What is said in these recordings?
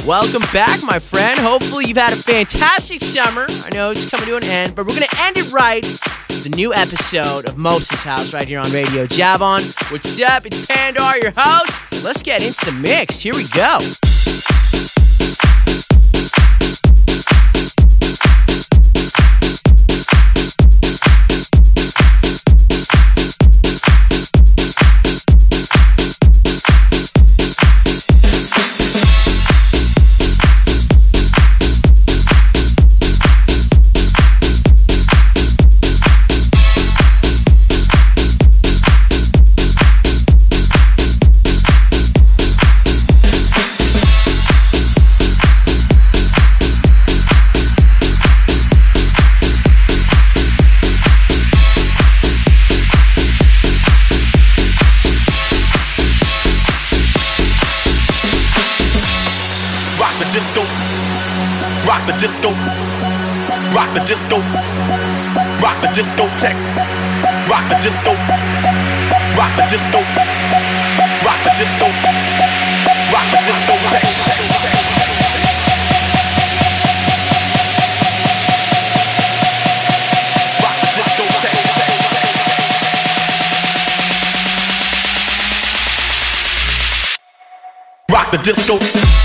Welcome back, my friend. Hopefully you've had a fantastic summer. I know it's coming to an end, but we're going to end it right with a new episode of Moses House right here on Radio Javon. What's up? It's Pandar, your host. Let's get into the mix. Here we go. Rock the disco, rock the disco, rock the discotheque, rock the disco, rock the disco, rock the disco, rock the discotheque. Rock the disco.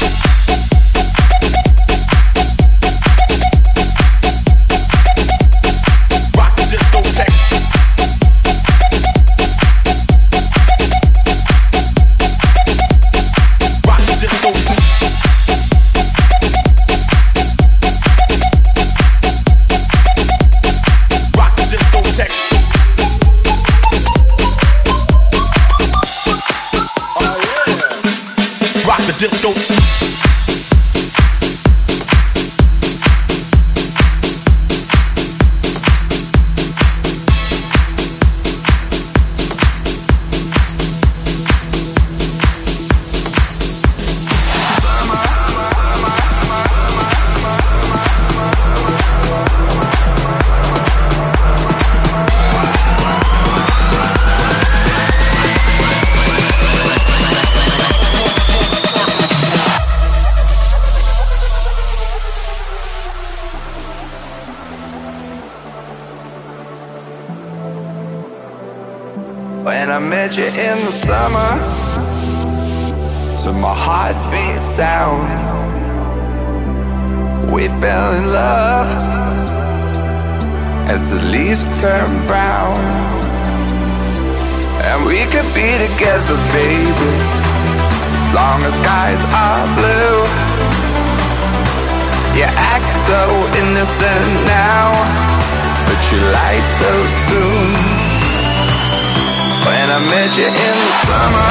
Disco. When I met you in the summer, to my heartbeat sound, we fell in love as the leaves turn brown. And we could be together, baby, as long as skies are blue. You act so innocent now, but you lied so soon. When I met you in the summer,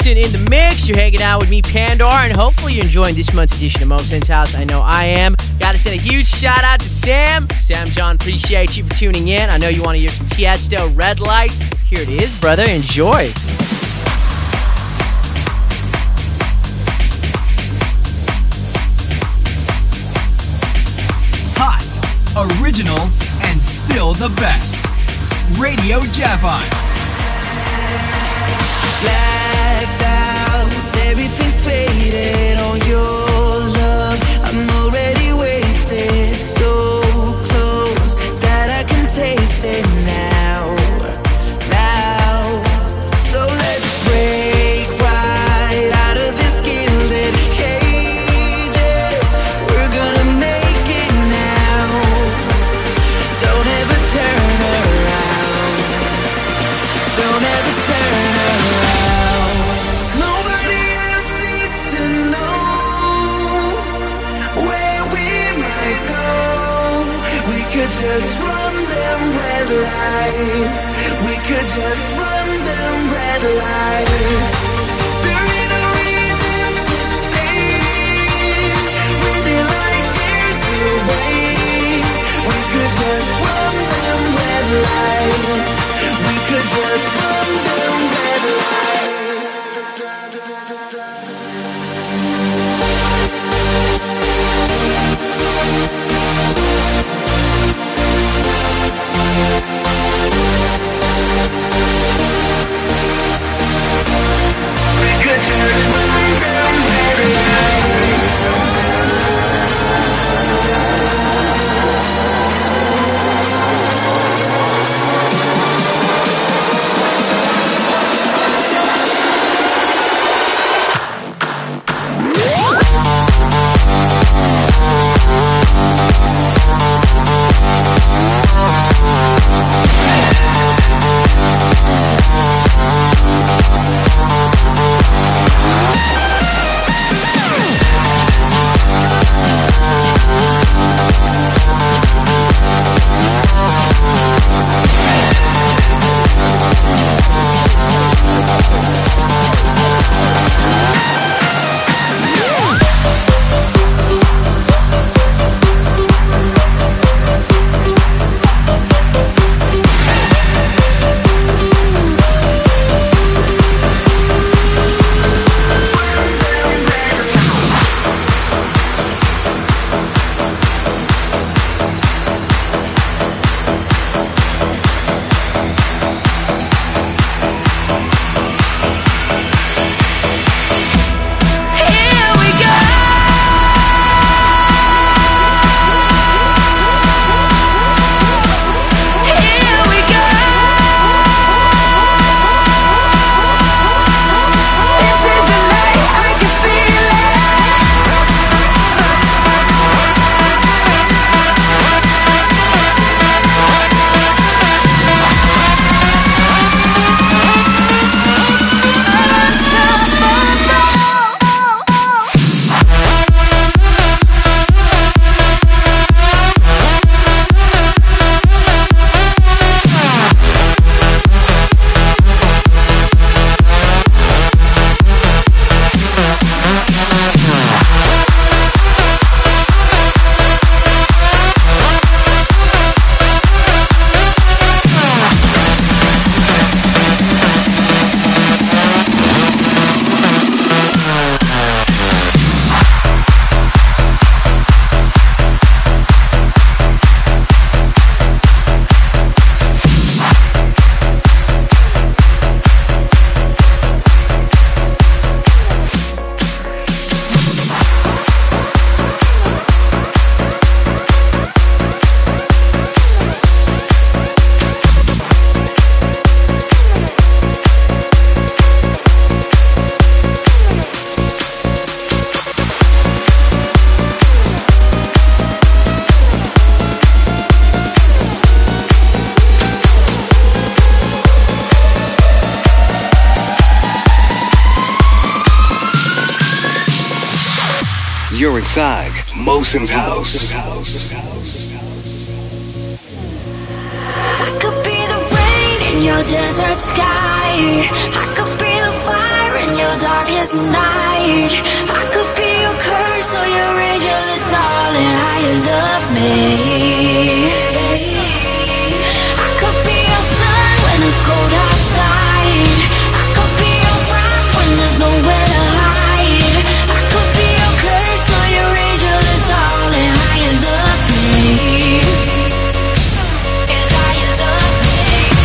Mosin in the mix. You're hanging out with me, Pandor, and hopefully you're enjoying this month's edition of Mosin's House. I know I am. Gotta send a huge shout out to Sam. Sam John, appreciate you for tuning in. I know you want to hear some Tiesto, Red Lights. Here it is, brother. Enjoy. Hot, original, and still the best. Radio Javon. Blacked out, everything's faded on your love. I'm already wasted, so close that I can taste it now. So let's break right out of this gilded cages. We're gonna make it now. Don't ever turn around. Don't ever turn around. Nobody else needs to know where we might go. We could just run them red lights. We could just run them red lights. There ain't no reason to stay. We'll be like years away. We could just run them red lights. We could just run them red lights. We could just run them red lights. You're inside Mosin's house. I could be the rain in your desert sky. I could be the fire in your darkest night. I could be your curse or your angel, it's all in how you love me. I could be your sun when it's cold outside. I could be your rock when there's nowhere to hide. I could be your curse or your angel, it's all in how you love me. It's how you love me.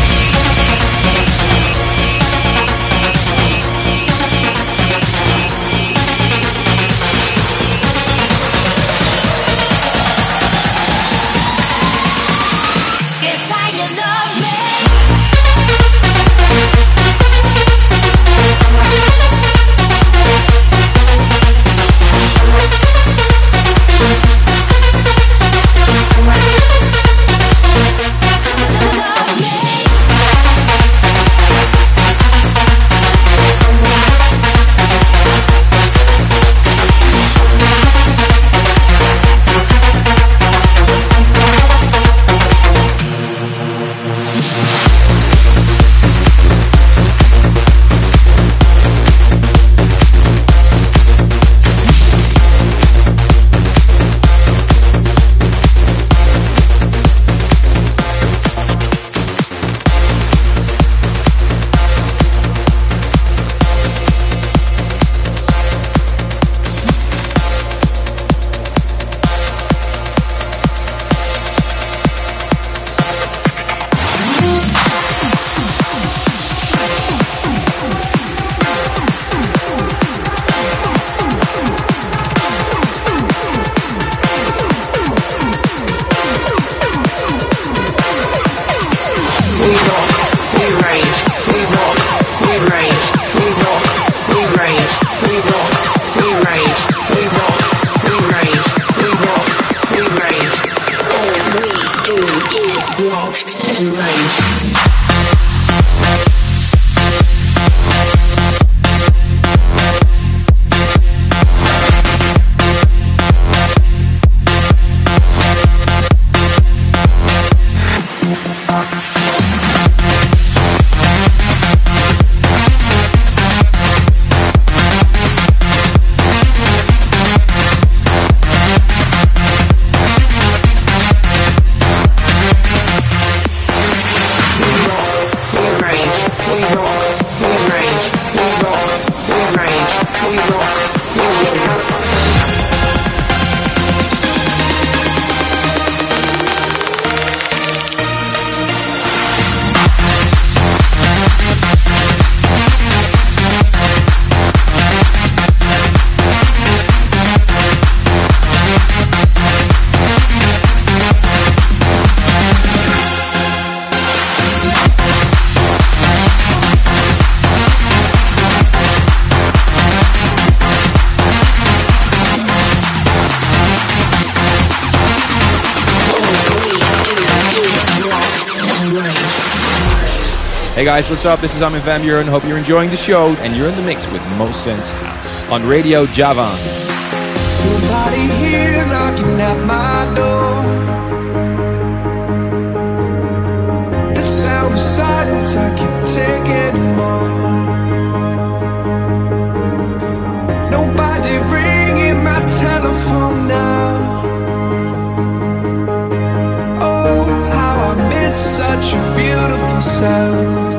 Hey guys, what's up? This is Armin van Buuren. Hope you're enjoying the show, and you're in the mix with Mo Sense House on Radio Javan. Nobody here knocking at my door. The sound of silence, I can't take anymore. Nobody ringing my telephone now. Oh, how I miss such a beautiful sound.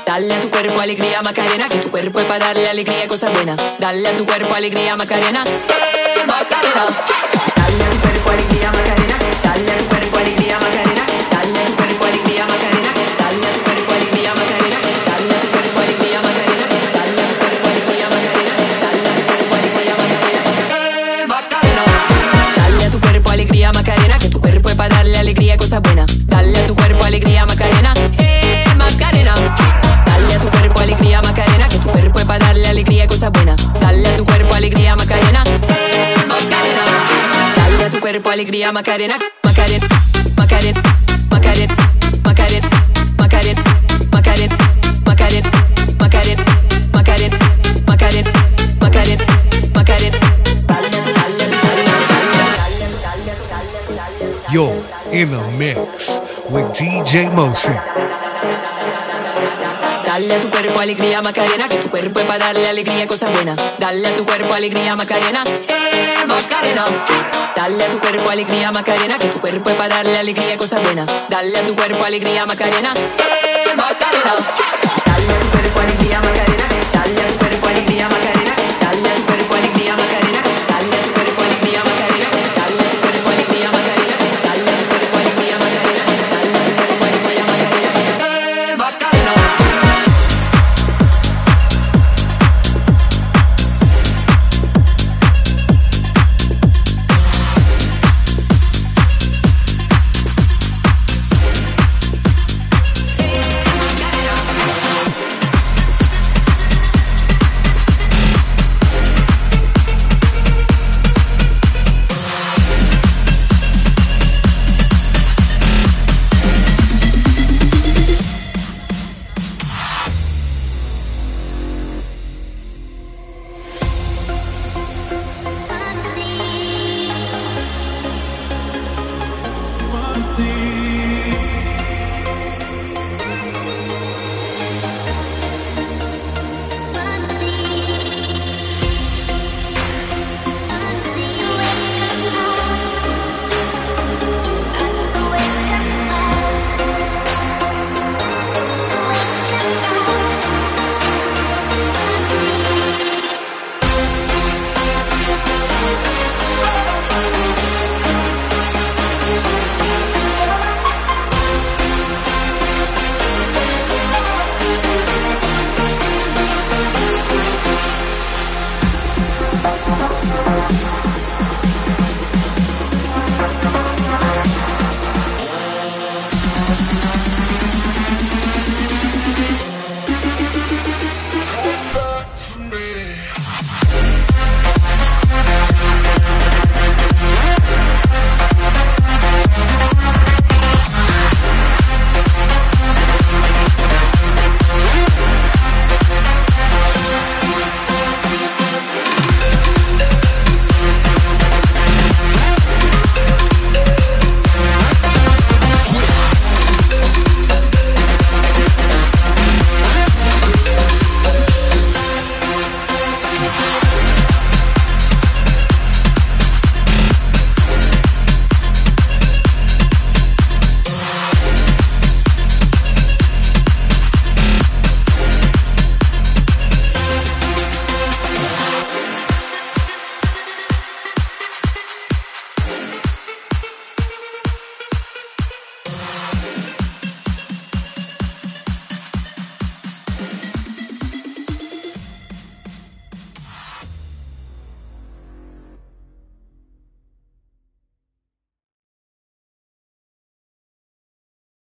Dale a tu cuerpo alegría, Macarena, que tu cuerpo es para darle alegría y cosas buenas. Dale a tu cuerpo alegría, Macarena, Macarena. Dale a tu cuerpo alegría, Macarena, dale a tu cuerpo alegría, Macarena, dale a tu cuerpo alegría, Macarena, dale a tu cuerpo alegría, Macarena, dale a tu cuerpo alegría, Macarena, dale a tu cuerpo alegría, Macarena, dale a tu cuerpo alegría, Macarena, Macarena. Dale a tu cuerpo alegría, Macarena, que tu cuerpo es para darle alegría y cosas buenas. Dale a tu cuerpo alegría, Macarena, Macarena. Dale a tu cuerpo alegría, Macarena, que tu cuerpo es para darle alegría y cosas buenas. Dale a tu cuerpo alegría, Macarena, Macarena. Dale a tu cuerpo alegría, Macarena, Macarena, Macarena, Macarena, Macarena, Macarena, Macarena, Macarena, Macarena, Macarena, Macarena, Macarena, Macarena. You're in a mix with DJ Mosin. Dale a tu cuerpo alegría, Macarena, que tu cuerpo es para darle alegría y cosas buenas. Dale a tu cuerpo alegría, Macarena, Macarena. Dale a tu cuerpo alegría, Macarena, que tu cuerpo es para darle alegría y cosas buenas. Dale a tu cuerpo alegría, Macarena, Macarena.